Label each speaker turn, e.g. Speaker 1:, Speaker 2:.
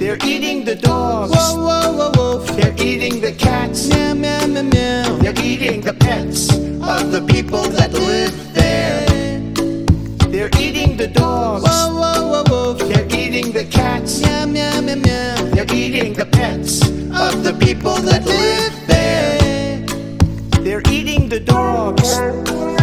Speaker 1: They're eating the dogs.
Speaker 2: Whoa, whoa, whoa, whoa.
Speaker 1: They're eating the cats.
Speaker 2: Meow, meow, meow, meow.
Speaker 1: They're eating the pets of the people that live there. They're eating the dogs.
Speaker 2: Whoa, whoa, whoa, whoa.
Speaker 1: They're eating the cats.
Speaker 2: Meow, meow, meow, meow.
Speaker 1: They're eating the pets of the people that live there. They're eating the dogs.